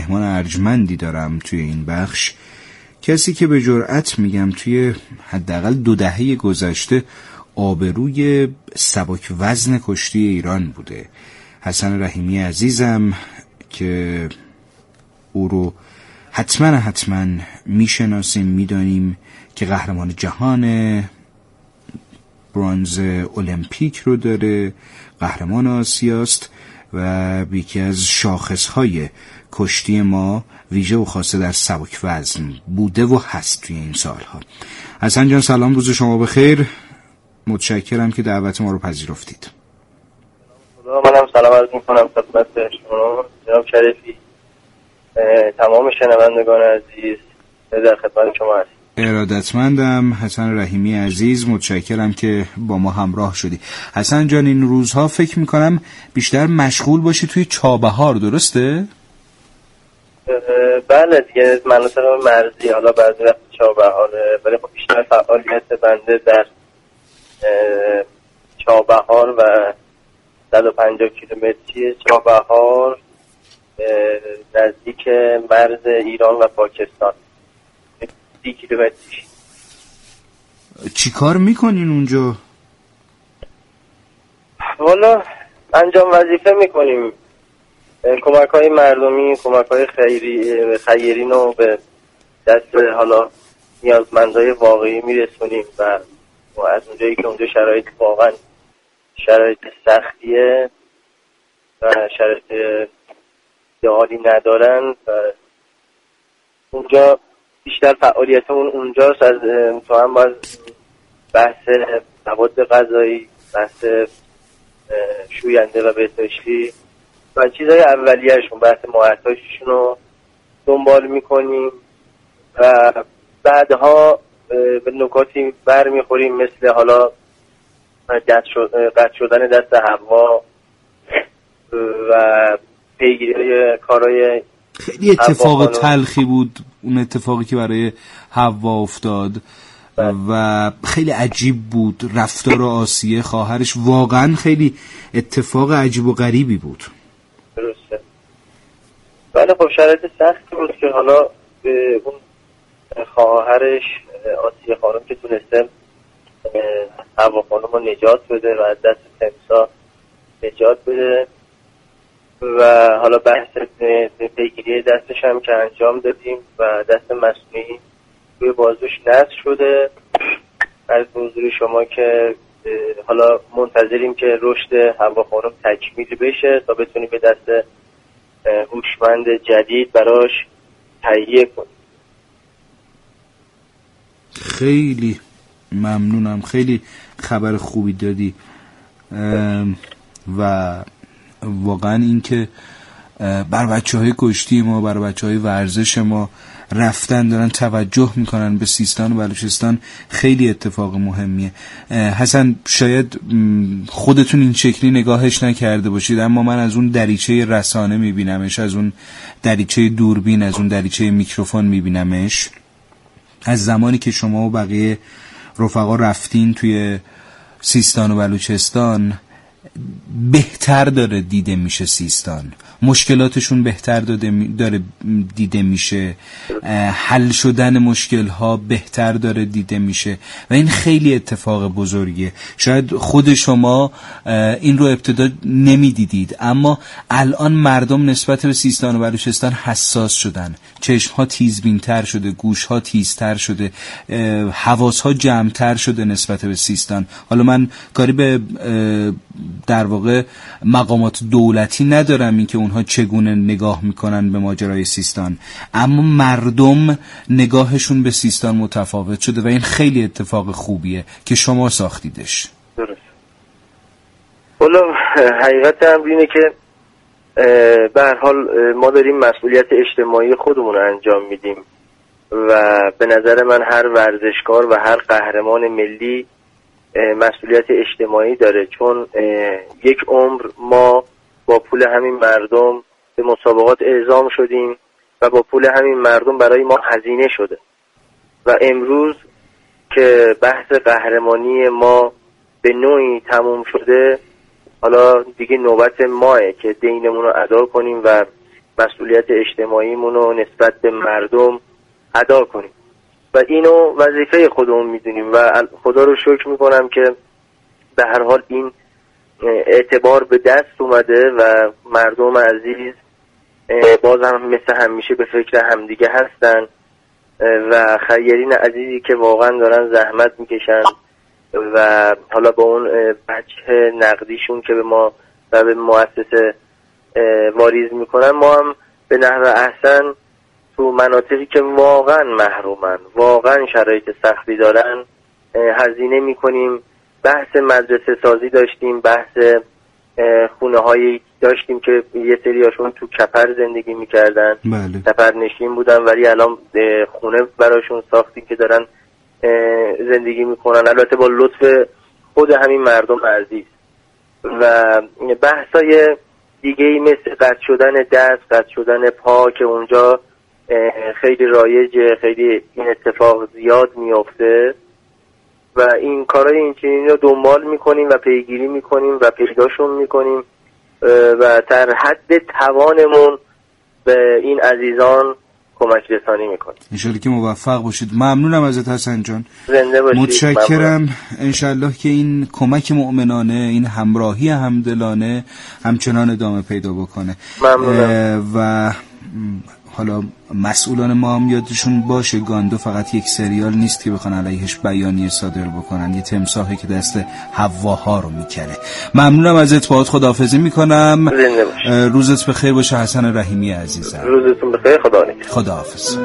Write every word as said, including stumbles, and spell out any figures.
مهمان ارجمندی دارم توی این بخش، کسی که به جرئت میگم توی حداقل دو دهه گذشته آبروی سبک وزن کشتی ایران بوده. حسن رحیمی عزیزم که او رو حتما حتما میشناسیم، میدانیم که قهرمان جهان برنز المپیک رو داره، قهرمان آسیاست و یکی از شاخصهای کشتی ما ویژه و خاصه در سبک وزن بوده و هست توی این سالها. حسن جان سلام، روز شما بخیر، متشکرم که دعوت ما رو پذیرفتید. منم سلام عرض میکنم خدمت شما جناب شریفی، تمام شنوندگان عزیز در خدمت شما هستم. ارادتمندم حسن رحیمی عزیز، متشکرم که با ما همراه شدی. حسن جان این روزها فکر میکنم بیشتر مشغول باشی توی چابهار، درسته؟ بله دیگه، مناطق مرزی، حالا بعضی وقت چابهاره، ولی خب بیشتر فعالیت بنده در چابهار و صد و پنجاه کیلومتری چابهار نزدیک مرز ایران و پاکستان، سی کیلومتری. چی کار میکنین اونجا؟ والا انجام وظیفه میکنیم، کمک های مردمی، کمک های خیری خیرین رو به دست حالا نیازمندهای واقعی میرسونیم و از اونجایی که اونجا شرایط واقعا شرایط سختیه و شرایط عالی ندارن و اونجا بیشتر فعالیتمون اونجاست. از تو هم باز بحث مواد غذایی، بحث شوینده و بهداشتی و چیزهای اولیه‌شون، بحث مهرطاششون رو دنبال میکنیم و بعدها به نکاتی بر میخوریم مثل حالا قطع شدن دست حوا و پیگیری کارهای. خیلی اتفاق تلخی بود اون اتفاقی که برای حوا افتاد و خیلی عجیب بود. رفتار آسیه خواهرش واقعا خیلی اتفاق عجیب و غریبی بود. درسته. بله خب شرایط سختی بود که حالا به اون خواهرش آسیه خانم که تونسته حوا خانم رو نجات بده و از دست تمساح نجات بده و حالا بحث پیگیری دستش هم که انجام دادیم و دست مصنوعی روی بازوش نصب شده. از حضور شما که حالا منتظریم که رشد حوا خانم تکمیل بشه تا بتونیم به دست هوشمند جدید براش تهیه کنیم. خیلی ممنونم، خیلی خبر خوبی دادی و واقعا این که بر بچه های کشتی ما، بر بچه های ورزش ما رفتن دارن توجه میکنن به سیستان و بلوچستان خیلی اتفاق مهمیه. حسن شاید خودتون این شکلی نگاهش نکرده باشید، اما من از اون دریچه رسانه میبینمش، از اون دریچه دوربین، از اون دریچه میکروفون میبینمش. از زمانی که شما و بقیه رفقا رفتین توی سیستان و بلوچستان بهتر داره دیده میشه، سیستان مشکلاتشون بهتر داره دیده میشه، حل شدن مشکلها بهتر داره دیده میشه و این خیلی اتفاق بزرگیه. شاید خود شما این رو ابتدا نمیدیدید، اما الان مردم نسبت به سیستان و بلوچستان حساس شدن، چشمها تیزبین‌تر شده، گوشها تیزتر شده، حواسها جمع‌تر شده نسبت به سیستان. حالا من کاری به در واقع مقامات دولتی ندارم این که اونها چگونه نگاه میکنن به ماجرای سیستان، اما مردم نگاهشون به سیستان متفاوت شده و این خیلی اتفاق خوبیه که شما ساختیدش. درست. والا حقیقت هم اینه که به هر حال ما داریم مسئولیت اجتماعی خودمون رو انجام میدیم و به نظر من هر ورزشکار و هر قهرمان ملی مسئولیت اجتماعی داره، چون یک عمر ما با پول همین مردم به مسابقات اعزام شدیم و با پول همین مردم برای ما هزینه شده و امروز که بحث قهرمانی ما به نوعی تموم شده، حالا دیگه نوبت ماه که دینمون رو ادا کنیم و مسئولیت اجتماعیمون رو نسبت به مردم ادا کنیم و اینو وظیفه خودمون میدونیم و خدا رو شکر میکنم که به هر حال این اعتبار به دست اومده و مردم عزیز باز هم مثل همیشه به فکر همدیگه هستن و خیرین عزیزی که واقعا دارن زحمت میکشن و حالا با اون بچه نقدیشون که به ما و به مؤسسه واریز میکنن، ما هم به نحو احسن تو مناطقی که واقعا محرومن، واقعا شرایط سختی دارن، هزینه میکنیم. بحث مدرسه سازی داشتیم، بحث خونه هایی داشتیم که یه سری هاشون تو کپر زندگی میکردن، بله. کپر نشین بودن ولی الان خونه براشون ساختیم که دارن زندگی میکنن، البته با لطف خود همین مردم عزیز. و بحثای دیگه ای مثل قطع شدن دست، قطع شدن پا که اونجا خیلی رایجه، خیلی این اتفاق زیاد میفته و این کارهای این چنینی رو دنبال میکنیم و پیگیری میکنیم و پیداشون میکنیم و در حد توانمون به این عزیزان کمک رسانی میکنیم. انشالله که موفق باشید. ممنونم ازت حسن جان. زنده باشید. متشکرم. انشالله که این کمک مؤمنانه، این همراهی همدلانه همچنان ادامه پیدا بکنه. ممنونم. و حالا مسئولان ما هم یادشون باشه گاندو فقط یک سریال نیست که بخوان علیهش بیانیه صادر بکنن، یه تمساحی که دست حواها رو میکنه. ممنونم ازت، باهات خداحافظی میکنم. روزت بخیر باشه حسن رحیمی عزیزم. روزتون بخیر. خدا نگهدار. خداحافظ.